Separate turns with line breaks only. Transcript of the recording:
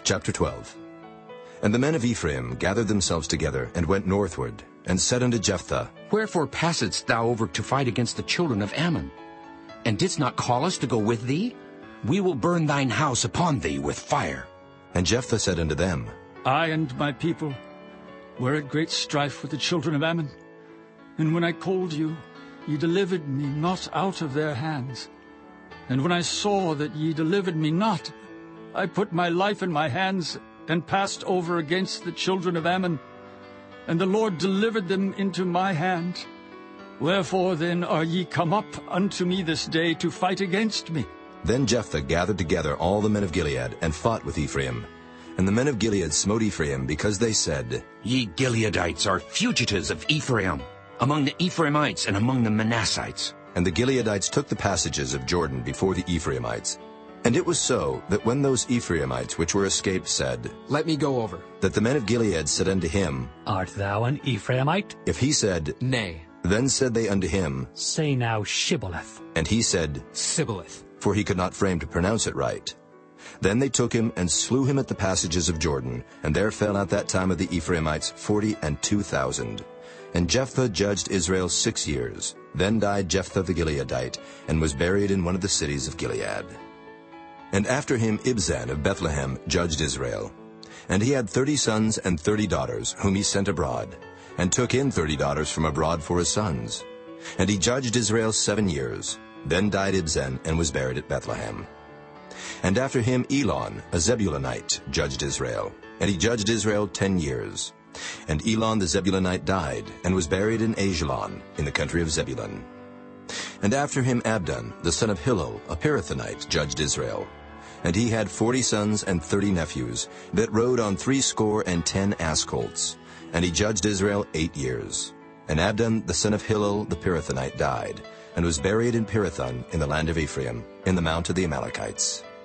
Chapter 12. And the men of Ephraim gathered themselves together and went northward, and said unto Jephthah,
Wherefore passedst thou over to fight against the children of Ammon? And didst not call us to go with thee? We will burn thine house upon thee with fire.
And Jephthah said unto them,
I and my people were at great strife with the children of Ammon. And when I called you, ye delivered me not out of their hands. And when I saw that ye delivered me not, I put my life in my hands, and passed over against the children of Ammon. And the Lord delivered them into my hand. Wherefore then are ye come up unto me this day to fight against me?
Then Jephthah gathered together all the men of Gilead, and fought with Ephraim. And the men of Gilead smote Ephraim, because they said,
Ye Gileadites are fugitives of Ephraim, among the Ephraimites and among the Manassites.
And the Gileadites took the passages of Jordan before the Ephraimites. And it was so, that when those Ephraimites which were escaped said,
Let me go over.
that the men of Gilead said unto him,
Art thou an Ephraimite?
If he said,
Nay.
then said they unto him,
Say now Shibboleth.
and he said,
Sibboleth.
for he could not frame to pronounce it right. Then they took him and slew him at the passages of Jordan, and there fell at that time of the Ephraimites 42,000. And Jephthah judged Israel 6 years. Then died Jephthah the Gileadite, and was buried in one of the cities of Gilead. And after him Ibzan of Bethlehem judged Israel. And he had 30 sons and 30 daughters, whom he sent abroad, and took in 30 daughters from abroad for his sons. And he judged Israel 7 years. Then died Ibzan, and was buried at Bethlehem. And after him Elon, a Zebulunite, judged Israel. And he judged Israel 10 years. And Elon the Zebulunite died, and was buried in Ajalon, in the country of Zebulun. And after him Abdon, the son of Hillel, a Pirathonite, judged Israel. And he had 40 sons and 30 nephews, that rode on 60 ass colts. And he judged Israel 8 years. And Abdon, the son of Hillel, the Pirathonite, died, and was buried in Pirathon, in the land of Ephraim, in the mount of the Amalekites.